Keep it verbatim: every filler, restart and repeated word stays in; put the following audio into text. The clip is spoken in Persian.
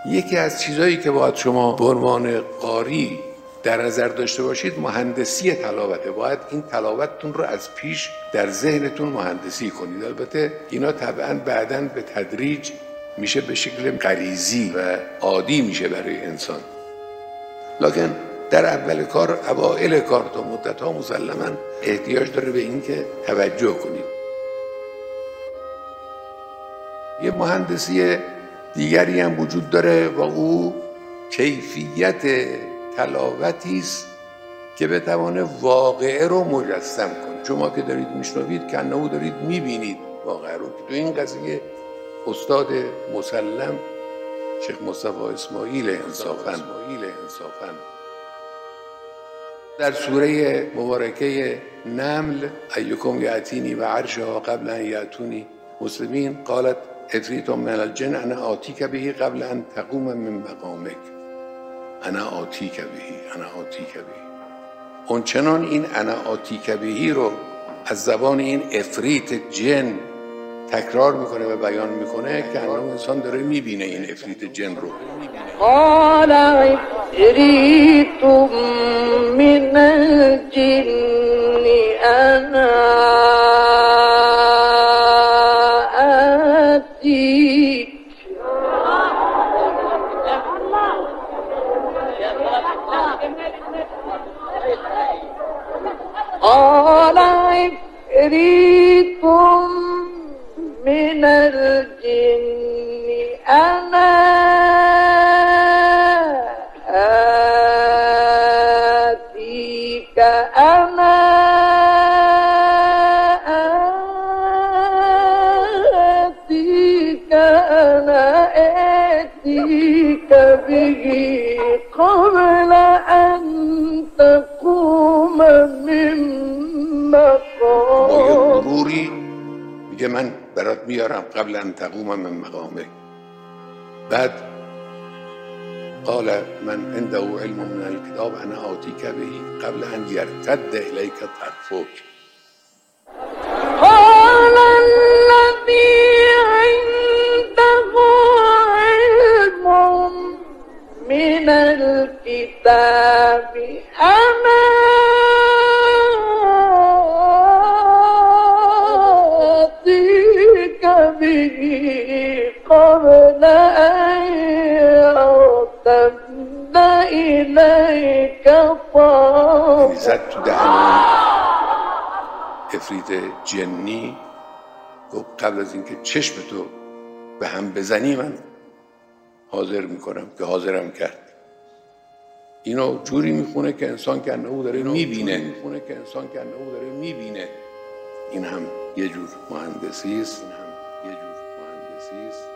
یکی از چیزایی که باید شما به عنوان قاری در نظر داشته باشید مهندسی تلاوته. باید این تلاوتتون رو از پیش در ذهنتون مهندسی کنید. البته اینا طبعا بعداً به تدریج میشه به شکل غریزی و عادی میشه برای انسان، لکن در اول کار، اوائل کار تا مدت ها مسلماً احتیاج داره به این که توجه کنید. یه مهندسی دیگری هم وجود داره و او کیفیت تلاوتی است که بتوانه واقعه رو مجسم کنه. شما که دارید میشنوید که انه دارید میبینید واقعه رو. تو این قضیه استاد مسلم شیخ مصطفی اسماعیل انصافاً در سوره مبارکه نمل ایکم یأتینی و عرشها قبل ان یأتونی مسلمین قالت عفریت من الجن انا آتیک به قبل ان تقوم من مقامک. انا آتیک به انا آتیک به اون چنان این انا آتیک به رو از زبان این عفریت جن تکرار میکنه و بیان میکنه که انه انسان داره میبینه این عفریت جن رو. قال عفریت من الجن انا آتیک قال عفریت من الجن انا آتيك انا آتيك انا آتيك به قبل ان تقوم من مقامك. ضروری میگه من برات میارم قبل ان تقوم من مقامه. بعد قال من عنده علم من الكتاب انا آتیک به قبل ان یرتد الیک طرفک. قال الذي عنده علم من الكتاب انا آتيك به قبل أن يرتد إليك طرفك. زد تو دهن عفریت جنی، گفت قبل از اینکه چشم تو به هم بزنی من حاضر میکنم، که حاضرم کرد. اینو جوری میخونه که انسان که انه داره میبینه میخونه که انسان که انه داره میبینه. این هم یه جور مهندسی است. این هم یه جور مهندسی است.